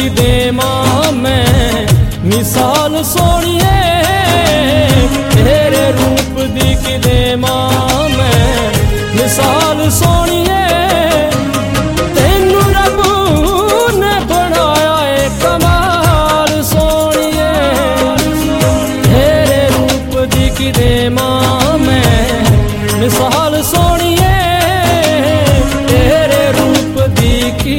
की देवां मैं मिसाल सोनिए, तेरे रूप दी की देवां मैं मिसाल सोनिए। तेनू रब ने बनाया है कमाल सोनिए, तेरे रूप दी की देवां मैं मिसाल सोनिए, तेरे रूप दी की।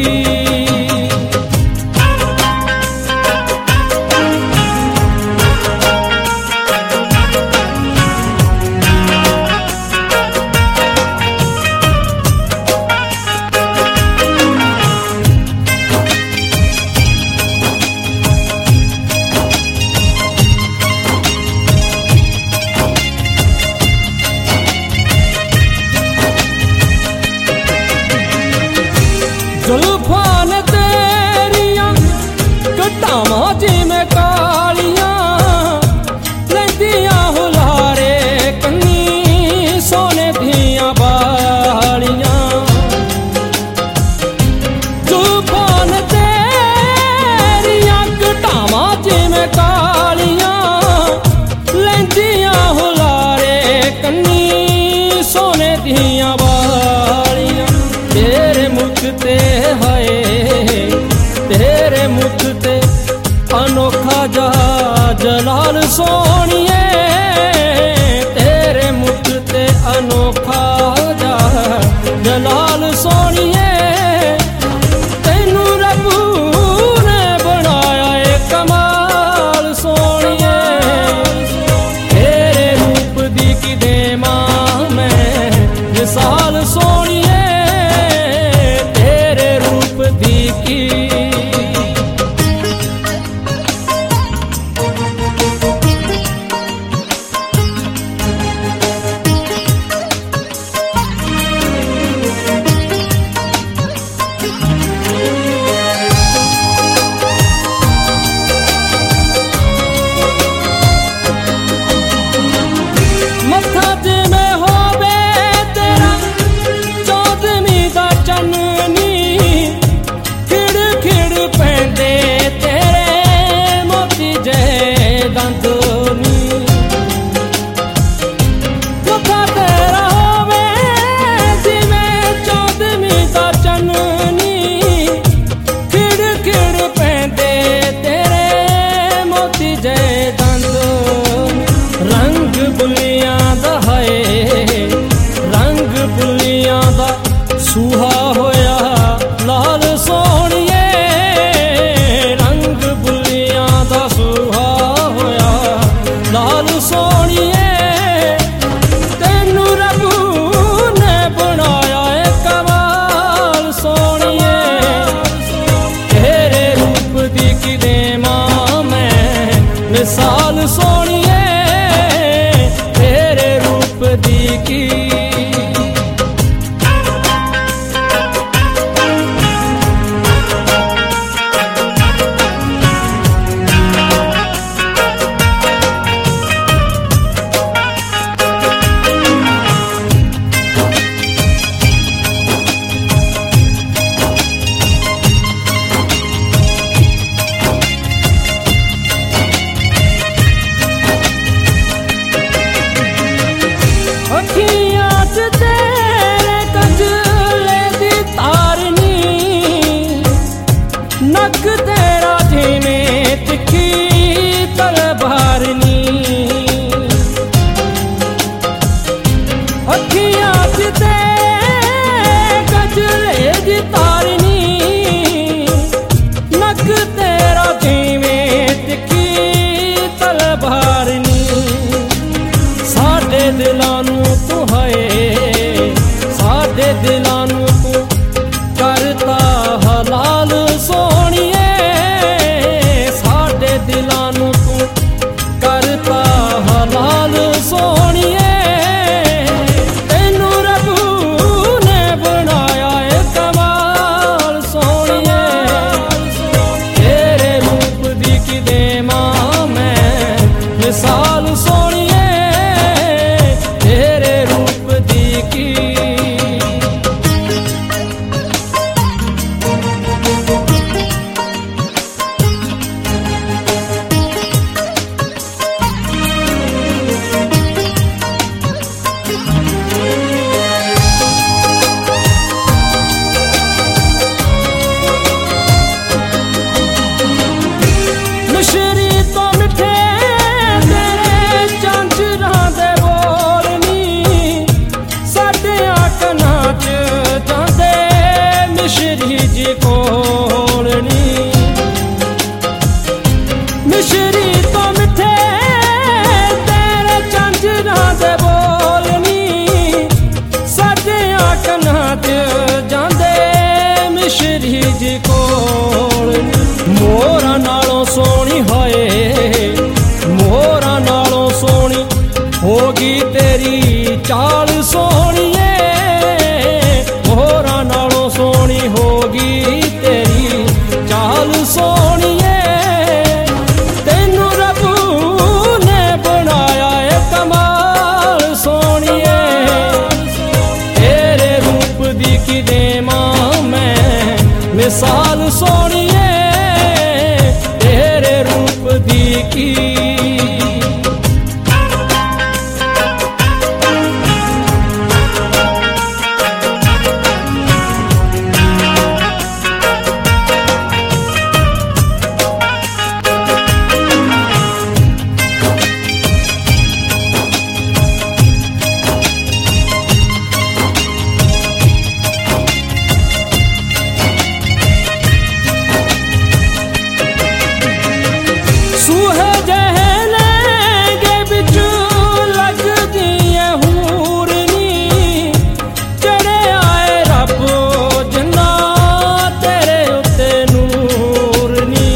जुल्फां ने तेरियां कटावां जिमें कालियां, लैंदियां हुलारे कन्नी सोने दियां बालियां। जुल्फां ने तेरियां कटावां जिमें कालियां, लैंदियां हुलारे कन्नी सोने दियां बालियां। तेरे मुख ते हाय तेरे मुख ते अनोखा जा जलाल सोनिए, तेरे मुख ते अनोखा जा जलाल सोनिए। तेनू रब ने बनाया है कमाल सोनिए, तेरे रूप दी की देवां मैं मिसाल सोनिए, तेरे रूप दी की। मत्था जिमें होवे तेरा चौदहवीं दा चन्ननी, खिड़ खिड़ पैंदे तेरे मोती जे दंदनी। मत्था तेरा होवे जिमें चौदहवीं दा चन्ननी, खिड़ खिड़ पैंदे तेरे मोती जे दंदनी। रंग बुलियां दा है रंग बुलियां दा सूहा होया लाल सोनिए, रंग बुलियां दा सूहा होया लाल सोनिए। तेनू रब ने बनाया है कमाल सोनिए, तेरे रूप दी की देवां मैं मिसाल सोनिए, तेरे रूप दी की। अखियां च तेरे कजले दी तारनी, नक तेरा जिमें तिखी तलवारनी। अखियां च तेरे कजले दी तारनी, नक तेरा जिमें तिखी तलवारनी। साडे दिलां नू तू है साडे दिलां नू तू करता हलाल सोनिए, साडे दिलां नू तू करता हलाल सोनिए। तेनू रब च जांदे मिश्री जी कोल मोरा नालों सोहनी होए मोरा नालों सोहनी होगी तेरी चाल सोहणीए मोरा नालों सोहनी होगी तेरी चाल सोहणीए तेनू रबू ने बनाया है कमाल सोहणीए तेरे रूप दी की देवां मैं मिसाल सोहणीए तेरे रूप दी की सूहे जहने के बिचू लगदी है हूरनी चढ़े आए रब जिन्ना तेरे उत्ते नूरनी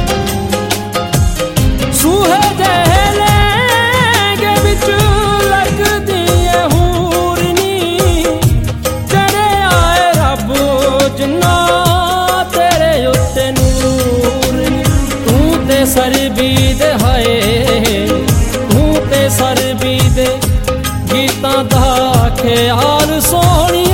सूहे जहने के बिचू लगदी है हूरनी चढ़े आए रब जिन्ना तेरे उत्ते नूरनी तू ते सरबीद हाए तू ते सरबीद गीतां दा ख्याल सोहणी